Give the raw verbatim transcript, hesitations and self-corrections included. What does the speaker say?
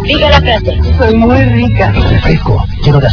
Diga la frase. Soy muy rica. Refresco. Quiero